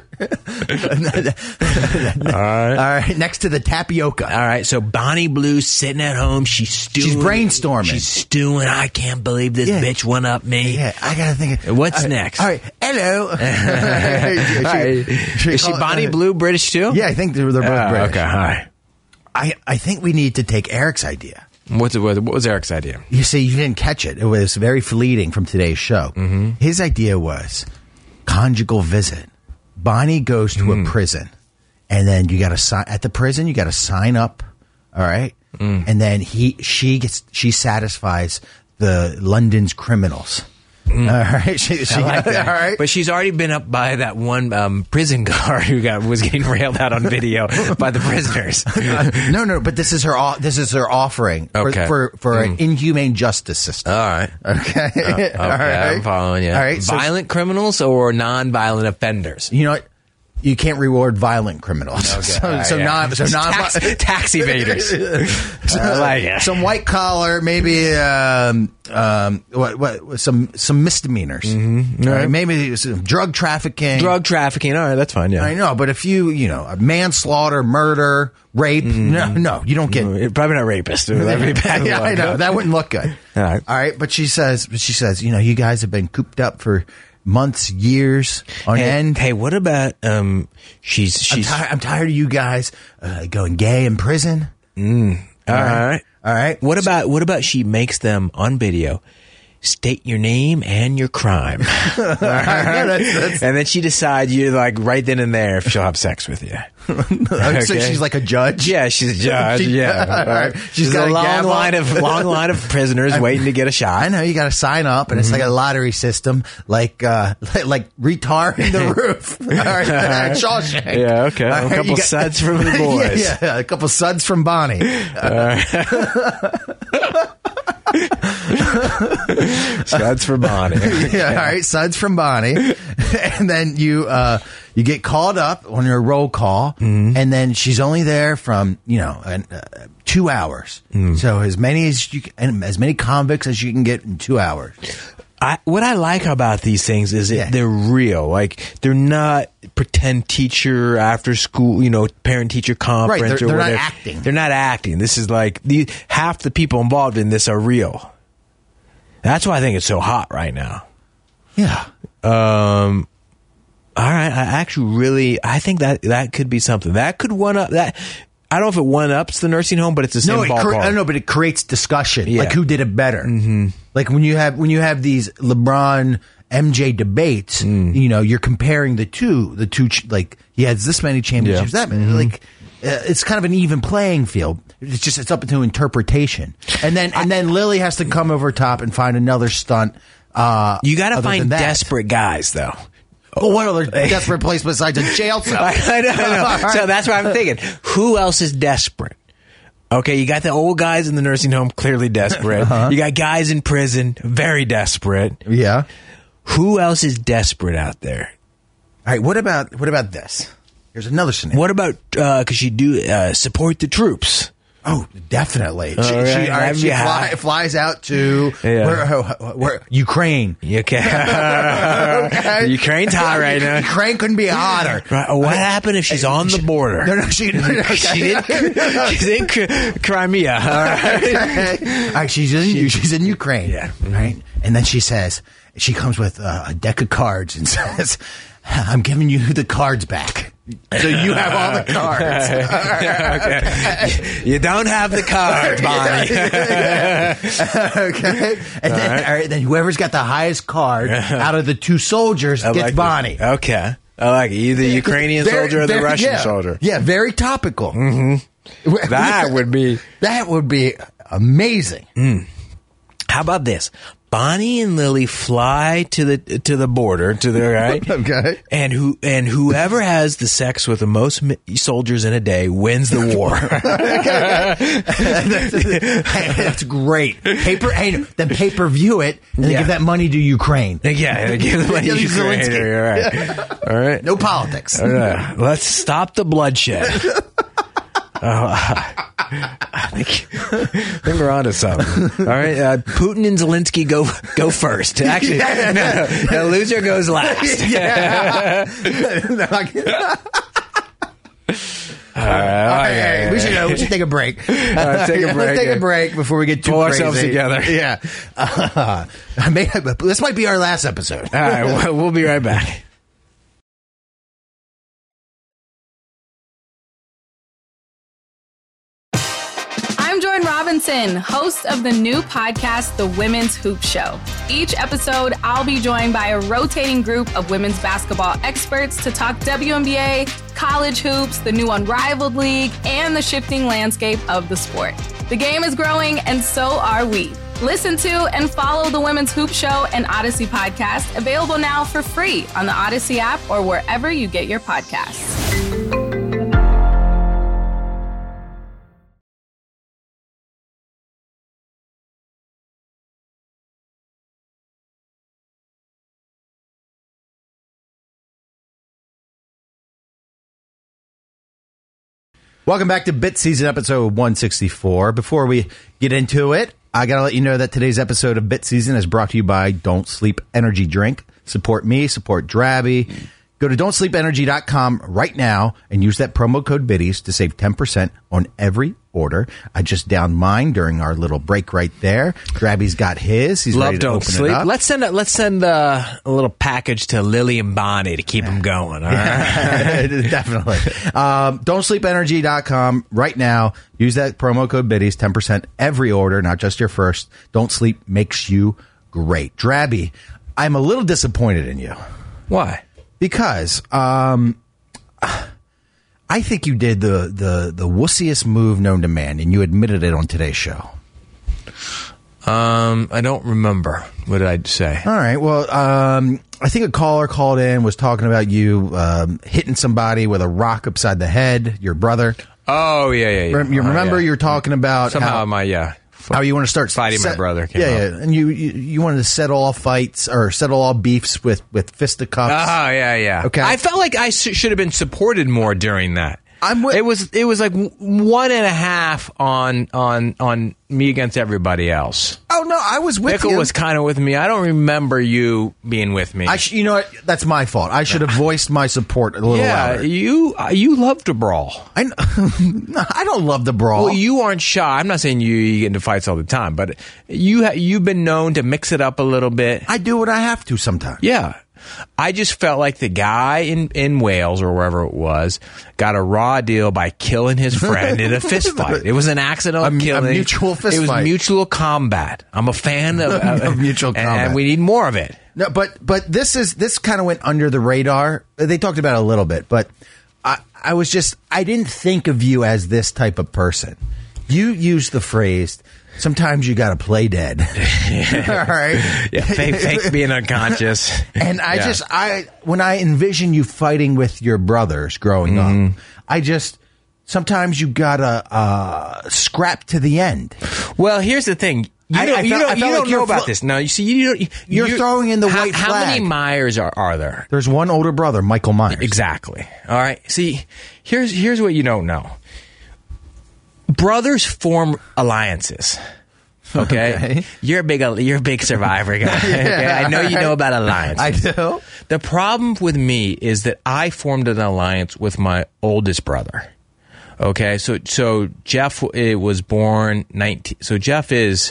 All right. All right. Next to the tapioca. All right, so Bonnie Blue's sitting at home. She's stewing. She's brainstorming. She's stewing. I can't believe this Yeah. bitch went up me. Yeah, I gotta think. Of, What's all right, next? All right, hello. All right. Is she call- Bonnie Blue British too? Yeah, I think they're, they're both Ah, British. okay, all right. I, I think we need to take Eric's idea. What's it, what was Eric's idea? You see, you didn't catch it. It was very fleeting from today's show. Mm-hmm. His idea was conjugal visit Bonnie goes to mm. a prison, and then you got to sign at the prison. You got to sign up, all right, mm. and then he she gets she satisfies the London's criminals. Mm. All right, she, she, like that. All right, but she's already been up by that one um, prison guard who got was getting railed out on video by the prisoners. uh, no, no, but this is her. This is her offering okay. for for, for mm. an inhumane justice system. All right, okay, uh, okay, all right. I'm following you. All right, violent so, criminals or non-violent offenders? You know what? You can't reward violent criminals. Okay. So, uh, so yeah. non, so non tax, tax evaders. so, I like it. Some white collar, maybe um, um, what, what, some some misdemeanors. Mm-hmm. All right, maybe some drug trafficking. Drug trafficking. All right, that's fine. Yeah, I know, but if you you know manslaughter, murder, rape, mm-hmm. no, no, you don't get. No, probably not rapist. That'd be bad. Yeah, I know that wouldn't look good. All right, all right, but she says, she says, you know, you guys have been cooped up for months, years on hey, end. Hey, what about um? She's she's. I'm, ti- I'm tired of you guys uh, going gay in prison. Mm. All, all right. right, all right. What about what about she makes them on video state your name and your crime, that's, that's, and then she decides you like right then and there if she'll have sex with you. Okay. So she's like a judge. Yeah, she's a judge. She, yeah, all right. She's, she's got a a long gavel. line of long line of prisoners I, waiting to get a shot. I know you got to sign up, and mm-hmm. it's like a lottery system, like uh, like, like retard in the roof. All right, Shawshank. Yeah, okay. All A right, couple got, suds from the boys. Yeah, yeah, a couple suds from Bonnie. Uh, Suds for Bonnie. Yeah, all right, suds from Bonnie, and then you uh, you get called up on your roll call, mm-hmm. and then she's only there from you know an, uh, two hours. Mm-hmm. So as many as you can, as many convicts as you can get in two hours. I, what I like about these things is that yeah. they're real. Like they're not pretend teacher after school, you know, parent teacher conference. Right, they're, or they're whatever. not acting. They're not acting. This is like the half the people involved in this are real. That's why I think it's so hot right now. Yeah. Um. All right. I actually really, I think that that could be something that could one up that. I don't know if it one ups the nursing home, but it's the same no, it ballpark. Cre- I don't know, but it creates discussion. Yeah. Like who did it better? Mm-hmm. Like when you have when you have these LeBron M J debates, mm. you know, you're comparing the two, the two ch- like he has this many championships, yeah. that many. Mm-hmm. Like uh, it's kind of an even playing field. It's just it's up to interpretation, and then and then Lily has to come over top and find another stunt. Uh, you got to find desperate guys, though. Well, what other desperate place besides a jail cell? I know, I know. So that's what I'm thinking. Who else is desperate? Okay, you got the old guys in the nursing home, clearly desperate. Uh-huh. You got guys in prison, very desperate. Yeah. Who else is desperate out there? All right, what about what about this? Here's another scenario. What about, uh, could she do, uh, support the troops? Oh, definitely. She, right. she, all right, she fly, flies out to yeah. where, where, Ukraine. Okay. okay. Ukraine's hot right now. Ukraine couldn't be hotter. Right. What happened if she's on the border? No, no, she, no, no, she didn't. She's in Crimea. All right. Okay. All right, she's in. She, she's in Ukraine. Yeah. Right. And then she says, she comes with uh, a deck of cards and says, "I'm giving you the cards back." So you have all the cards. Okay. You don't have the cards, Bonnie. Okay. And then, all right. All right, then whoever's got the highest card out of the two soldiers I gets like Bonnie. This. Okay. I like it. Either the Ukrainian very, soldier or the very, Russian yeah. soldier. Yeah, very topical. Mm-hmm. That would be... That would be amazing. Mm. How about this? Bonnie and Lily fly to the to the border to the right, okay, and who and whoever has the sex with the most soldiers in a day wins the war. that's, that's great. Paper, hey, then pay per view it, and then yeah. give that money to Ukraine. Yeah, give the money to Ukraine. All right, all right. No politics. All right. Let's stop the bloodshed. Uh, I think, I think we're on to something. All right. Uh, Putin and Zelensky go go first. Actually, no, no, the loser goes last. Yeah. All right, all right, right. We should uh, we should take a break. Uh, take a break. Let's take a break before we get too Pull crazy. ourselves together. Yeah. Uh, I may have, this might be our last episode. All right. We'll, we'll be right back. Johnson, host of the new podcast, The Women's Hoop Show. Each episode, I'll be joined by a rotating group of women's basketball experts to talk W N B A, college hoops, the new Unrivaled League, and the shifting landscape of the sport. The game is growing, and so are we. Listen to and follow the Women's Hoop Show and Odyssey podcast, available now for free on the Odyssey app or wherever you get your podcasts. Welcome back to Bit Season episode one sixty-four. Before we get into it, I got to let you know that today's episode of Bit Season is brought to you by Don't Sleep Energy Drink. Support me, support Drabby. Go to don't sleep energy dot com right now and use that promo code BIDDIES to save ten percent on every order. I just downed mine during our little break right there. Drabby's got his. He's Love ready to Don't open Sleep. it up. Let's send a, let's send a, a little package to Lily and Bonnie to keep them going. All right? Definitely. Um, don't sleep energy dot com right now. Use that promo code BIDDIES, ten percent every order, not just your first. Don't Sleep makes you great. Drabby, I'm a little disappointed in you. Why? Because um, I think you did the, the, the wussiest move known to man, and you admitted it on today's show. Um, I don't remember. What did I say? All right. Well, um, I think a caller called in, was talking about you um, hitting somebody with a rock upside the head, your brother. Oh, yeah, yeah, yeah. You remember oh, yeah. you're talking about Somehow how, my, yeah. how you want to start fighting set, my brother. Came yeah, up. yeah. And you, you you wanted to settle all fights or settle all beefs with, with fisticuffs. Oh, yeah, yeah. Okay. I felt like I sh- should have been supported more during that. I'm with- it was it was like one and a half on on on me against everybody else. Oh, no, I was with Pickle you. was kind of with me. I don't remember you being with me. I sh- you know what? That's my fault. I should have voiced my support a little yeah, louder. you uh, you love to brawl. I, no, I don't love the brawl. Well, you aren't shy. I'm not saying you, you get into fights all the time, but you ha- you've been known to mix it up a little bit. I do what I have to sometimes. Yeah. I just felt like the guy in, in Wales or wherever it was got a raw deal by killing his friend in a fist fight. It was an accidental A, killing. a mutual fist It was fight. mutual combat. I'm a fan of, uh, Of mutual and, combat. and we need more of it. No, but but this is this kind of went under the radar. They talked about it a little bit, but I I was just I didn't think of you as this type of person. You used the phrase, sometimes you got to play dead. All right. Yeah, fake, fake being unconscious. And I Yeah. just, I when I envision you fighting with your brothers growing Mm-hmm. up, I just, sometimes you got to uh, scrap to the end. Well, here's the thing. You I- don't, I you felt- don't, I you felt don't like know you're about flo- this. No, you see, you don't. You're throwing in the how, white How many flag. Myers are, are there? There's one older brother, Michael Myers. Exactly. All right. See, here's here's what you don't know. Brothers form alliances. Okay? Okay. You're a big you're a big survivor guy. Okay? I know you know about alliances. I do. The problem with me is that I formed an alliance with my oldest brother. Okay? So so Jeff it was born nineteen So Jeff is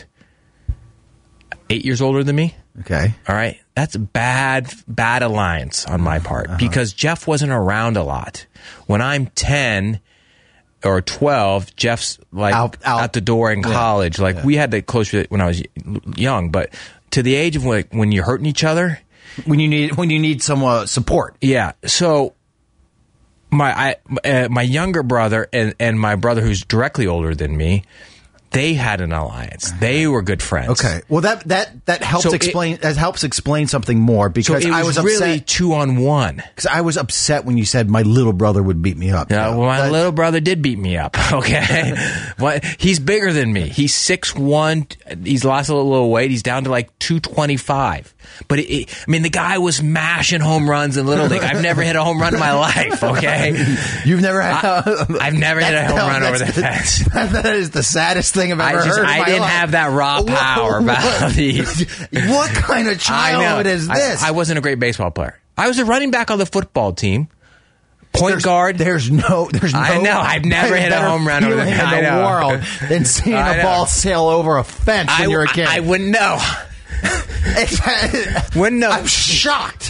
eight years older than me. Okay. All right. That's a bad, bad alliance on my part Uh-huh. because Jeff wasn't around a lot. When I'm ten or twelve, Jeff's like Out- out. out the door in Yeah. college. Like we had that close when I was young, but to the age of like when you're hurting each other. When you need when you need some uh, support. Yeah. So my I, uh, my younger brother and, and my brother who's directly older than me, they had an alliance. They were good friends. Okay. Well, that that that helps So it- explain that helps explain something more So because it was, I was really upset two on one. because I was upset when you said my little brother would beat me up. Yeah, No, well, my that- little brother did beat me up. Okay, what? He's bigger than me. He's six one. He's lost a little, little weight. He's down to like two twenty five. But it, it, I mean, the guy was mashing home runs in Little League. I've never hit a home run in my life. Okay, You've never had. I, I've never hit a home No, run over the that's- fence. That is the saddest thing I've I ever just heard. in I my didn't life. have that raw What- power what- about the. What kind of I know. childhood is this? I, I wasn't a great baseball player. I was a running back on the football team. Point there's, guard. There's no. There's no. I know. I've never hit a better home run over the- feeling in I the know. world than seeing I a know. ball sail over a fence when I, you're a kid. I, I wouldn't know. It's- Wouldn't know. I'm shocked.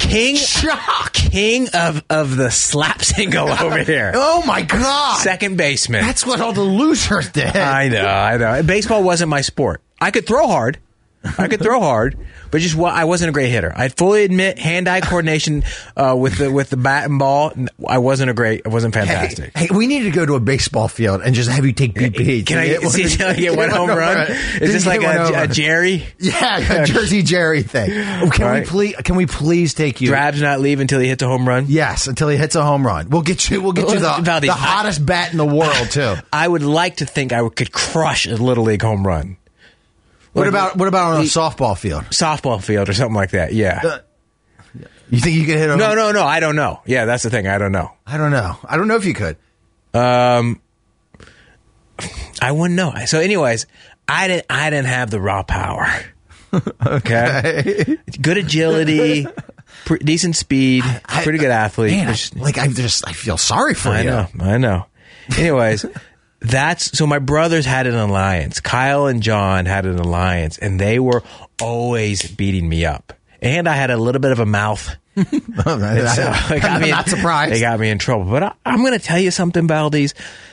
king, king of, of the slap single over here. Oh my God. Second baseman. That's what all the losers did. I know, I know. Baseball wasn't my sport. I could throw hard. I could throw hard, but just I wasn't a great hitter. I fully admit hand-eye coordination uh, with the with the bat and ball. I wasn't a great. I wasn't fantastic. Hey, hey, we need to go to a baseball field and just have you take B P. Can I see you get one home run? Is this like a, a Jerry? Yeah, a Jersey Jerry thing. Can Right. we please? Can we please take you? Drab's not leave until he hits a home run. Yes, until he hits a home run. We'll get you. We'll get you the, Valdez, the hottest bat in the world too. I would like to think I could crush a little league home run. What Like, about what about on a softball field? softball field or something like that? Yeah. Uh, You think you could hit a No, no, no. I don't know. Yeah, that's the thing. I don't know. I don't know. I don't know if you could. Um, I wouldn't know. So, anyways, I didn't. I didn't have the raw power. Okay. Good agility, pre- decent speed, I- pretty good athlete. Man, I, Just- like I just I feel sorry for I you. know. I know. Anyways. That's so my brothers had an alliance. Kyle and John had an alliance, and they were always beating me up. And I had a little bit of a mouth. So, So, it got I'm me in- not surprised. They got me in trouble. But I, I'm going to tell you something, Valdez.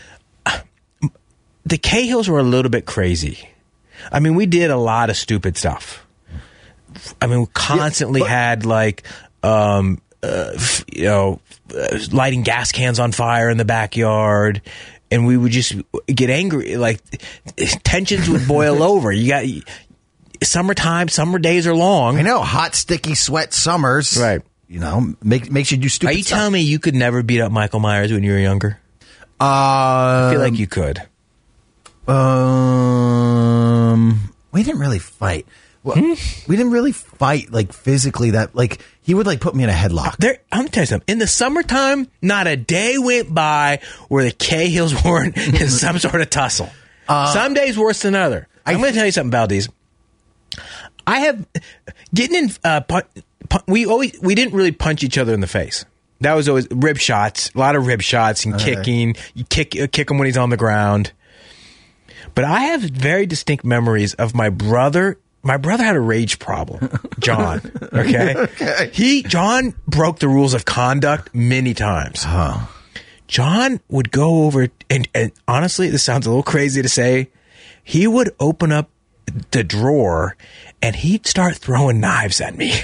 The Cahills were a little bit crazy. I mean, we did a lot of stupid stuff. I mean, we constantly Yeah, but- had like, um, uh, f- you know, uh, lighting gas cans on fire in the backyard. And we would just get angry. Like, tensions would boil over. You got summertime, summer days are long. I know, hot, sticky, sweat summers. Right. You know, make, makes you do stupid Are you stuff. telling me you could never beat up Michael Myers when you were younger? Uh, I feel like you could. Um, we didn't really fight. Well, Hmm? we didn't really fight like physically. That like he would like put me in a headlock. There, I'm gonna tell you something. In the summertime, not a day went by where the Cahills weren't in some sort of tussle. Some days worse than other. I'm I- going to tell you something, Valdez. I have getting in. Uh, pun, pun, we always we didn't really punch each other in the face. That was always rib shots, a lot of rib shots and kicking. You kick uh, kick him when he's on the ground. But I have very distinct memories of my brother. My brother had a rage problem, John. Okay, Okay. he John broke the rules of conduct many times. John would go over and, and honestly, this sounds a little crazy to say. He would open up the drawer and he'd start throwing knives at me.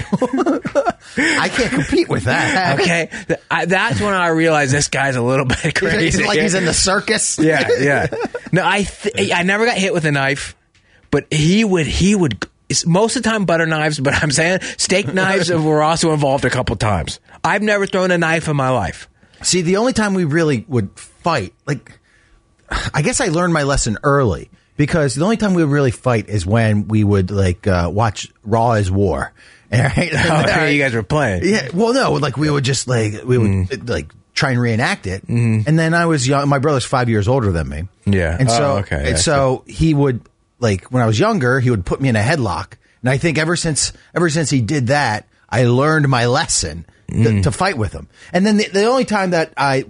I can't compete with that. Okay, Th- I, that's when I realized this guy's a little bit crazy. It's like he's in the circus. Yeah, yeah. No, I th- I never got hit with a knife, but he would he would it's most of the time butter knives. But I'm saying steak knives were also involved a couple times. I've never thrown a knife in my life. See, the only time we really would fight, like, I guess I learned my lesson early because the only time we would really fight is when we would like uh, watch Raw is War. Right? Oh, okay, you guys were playing. Yeah, well, no, like we would just like we would Mm. like try and reenact it. Mm-hmm. And then I was young. My brother's five years older than me. Yeah. and so Oh, okay, and yeah, so he would like when I was younger, he would put me in a headlock. And I think ever since ever since he did that, I learned my lesson Mm. to, to fight with him. And then the, the only time that I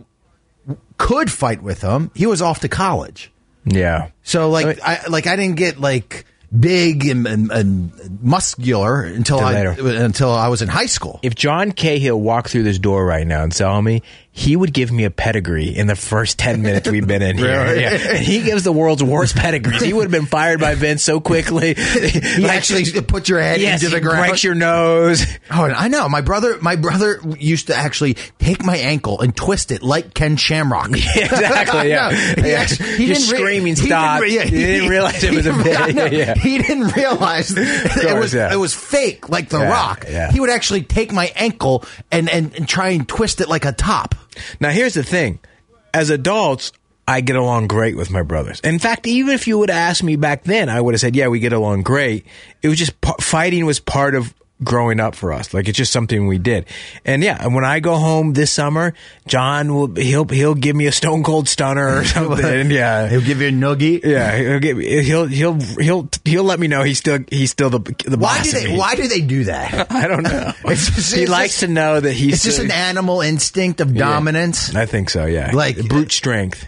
could fight with him, he was off to college. Yeah. So like I mean- I like I didn't get like big and, and, and muscular until Till I later. until I was in high school. If John Cahill walked through this door right now and saw me, he would give me a pedigree in the first ten minutes we've been in here. Really? Yeah. And he gives the world's worst pedigrees. He would have been fired by Vince so quickly. He actually put your head yes, into the he ground. breaks your nose. Oh, I know. My brother, my brother used to actually take my ankle and twist it like Ken Shamrock. Yeah, exactly. Yeah, No, he yeah. actually- he You're didn't re- screaming, he "Stop!" didn't re- yeah, you didn't realize it was a he- bit. no, Yeah, yeah. He didn't realize it course, was yeah. it was fake, like The Yeah, Rock. yeah. He would actually take my ankle and, and and try and twist it like a top. Now, here's the thing. As adults, I get along great with my brothers. In fact, even if you would have asked me back then, I would have said, yeah, we get along great. It was just p- fighting was part of growing up for us. Like, it's just something we did. And yeah, and when I go home this summer, John will, he'll, he'll give me a stone cold stunner or something. Yeah. He'll give you a noogie. Yeah, he'll give me, he'll he'll he'll he'll let me know he's still he's still the the Why boss do of they me. Why do they do that? I don't know. It's just- he it's likes just- to know that he's. It's just still- an animal instinct of Yeah. dominance. I think so. Yeah, Like- brute strength.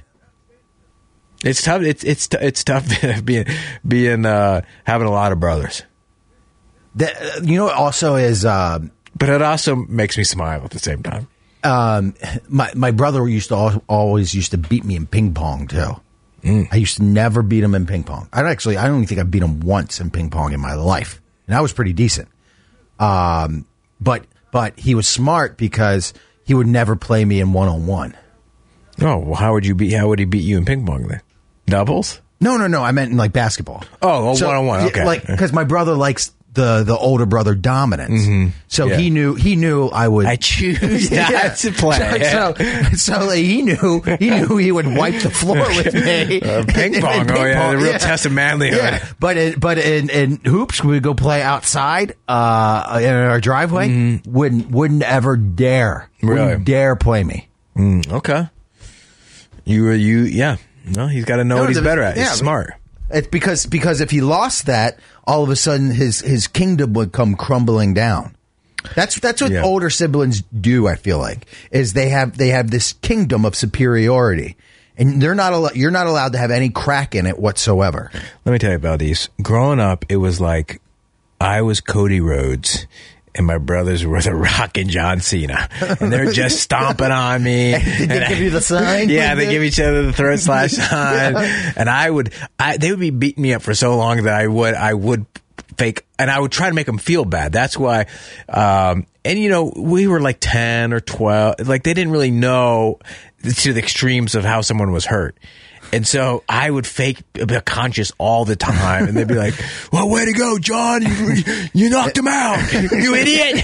It's tough. It's it's t- it's tough being being uh, having a lot of brothers. That, you know, what also is uh, But it also makes me smile at the same time. Um, my my brother used to al- always used to beat me in ping pong too. Mm. I used to never beat him in ping pong. I actually I don't even think I beat him once in ping pong in my life, and I was pretty decent. Um, but but he was smart because he would never play me in one on one. Oh, well, how would you beat? How would he beat you in ping pong then? Doubles? No, no, no. I meant in like basketball. Oh, oh so, one on one. Okay, yeah, like because my brother likes the the older brother dominance. Mm-hmm. So Yeah. he knew he knew I would. I choose not to play. So, so, so like, he knew he knew he would wipe the floor with me. Uh, ping in- in pong. ping Oh yeah, pong, the real yeah. test of manlyhood. Yeah, but in, but in, in hoops, we would go play outside uh, in our driveway. Mm-hmm. Wouldn't wouldn't ever dare Really? wouldn't dare play me. Mm, okay. You were you? Yeah. No, he's got to know No, what he's the- better at. He's yeah, smart. It's because because if he lost that, all of a sudden his his kingdom would come crumbling down. That's that's what Yeah. older siblings do. I feel like is they have they have this kingdom of superiority, and they're not al- you're not allowed to have any crack in it whatsoever. Let me tell you about these. Growing up, it was like I was Cody Rhodes and my brothers were The Rock and John Cena. And they're just stomping on me. Did they And give I- you the sign? Yeah, they give each other the throat slash sign. And I would, I, they would be beating me up for so long that I would, I would fake, and I would try to make them feel bad. That's why, um, and you know, we were like ten or twelve. Like they didn't really know to the extremes of how someone was hurt. And so I would fake be conscious all the time, and they'd be like, "Well, way to go, John! You, you knocked him out, you idiot!"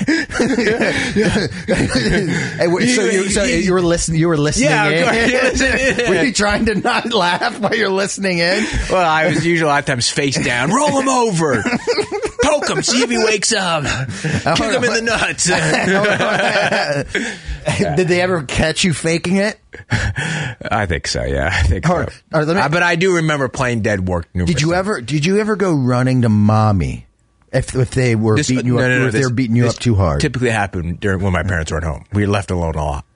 Hey, wait, so you so you were listening. You were listening. Yeah, of in? course, you're listening in. Were you trying to not laugh while you're listening in? Well, I was usually a lot of times face down. Roll him over, poke him, see if he wakes up, kick him in the nuts. Did they ever catch you faking it? I think so. Yeah, I think Or- so. or let me- Uh, but I do remember playing dead work. Numerous Did you times. ever? Did you ever go running to mommy if if they were This- beating you no, up? no, no, if they this- were beating you this up too hard? Typically happened during when my parents weren't home. We were left alone a lot.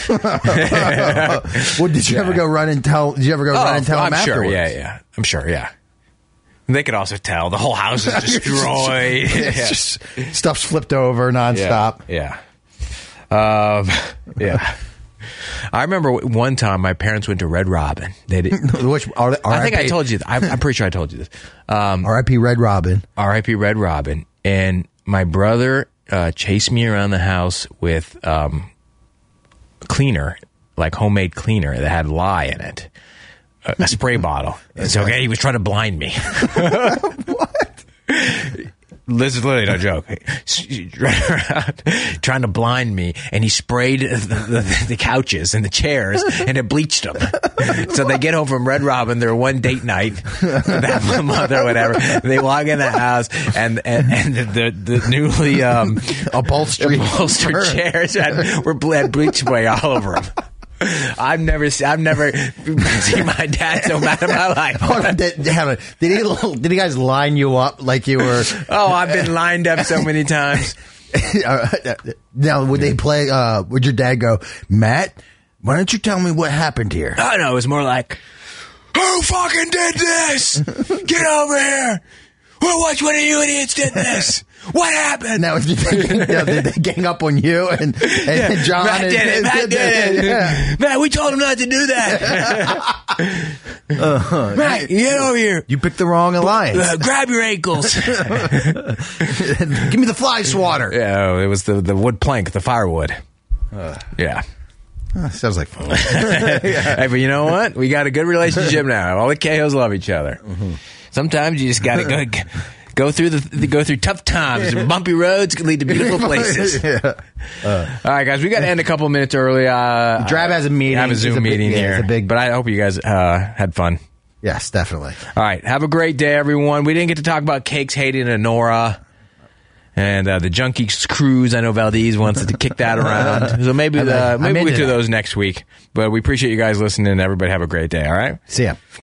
Well, did you ever go run and tell? Did you ever go run and tell Oh, I'm them sure. afterwards? Yeah, yeah. I'm sure. Yeah. They could also tell the whole house is destroyed. It's Yeah. just stuff's flipped over nonstop. Yeah. Yeah. Um, yeah. I remember one time my parents went to Red Robin. They did. Which R- I think I R I P told you. I, I'm pretty sure I told you this. Um, R I P Red Robin. R I P Red Robin. And my brother uh, chased me around the house with um, cleaner, like homemade cleaner that had lye in it, a, a spray bottle. And so okay, he was trying to blind me. What? This is literally no joke. Running around trying to blind me, and he sprayed the, the, the couches and the chairs, and it bleached them. So they get home from Red Robin. They're one date night, that mother or whatever. They walk in the house, and and, and the, the, the newly um, Upholstered. upholstered chairs had, were had bleach spray all over them. I've never, se- I've never seen my dad so mad in my life. Hold on, did, hang on. did he? Did he guys line you up like you were? Oh, I've been lined up so many times. Now, would they play? Uh, would your dad go, Matt? Why don't you tell me what happened here? Oh, no, it was more like, who fucking did this? Get over here. Who, which one of you idiots did this? What happened? Now, did they, now, did they gang up on you and, and John? Matt and, did it. Matt did it. Yeah. Matt, we told him not to do that. Uh-huh. Matt, get over here. You picked the wrong alliance. Uh, grab your ankles. Give me the fly swatter. Yeah, it was the, the wood plank, the firewood. Yeah. Oh, sounds like fun. Hey, but you know what? We got a good relationship now. All the Cahills love each other. Mm-hmm. Sometimes you just got to go go through the go through tough times. Bumpy roads can lead to beautiful places. Yeah. Uh, All right, guys, we got to end a couple minutes early. Uh, Drab has a meeting. I have a It's Zoom a big- meeting yeah, here, it's a big- but I hope you guys uh, had fun. Yes, definitely. All right, have a great day, everyone. We didn't get to talk about Cakes, Hayden, and Nora. And uh, the Junkies cruise. I know Valdez wants to kick that around. So maybe, I'm- uh, I'm maybe we into do that. those next week. But we appreciate you guys listening. Everybody have a great day, all right? See ya.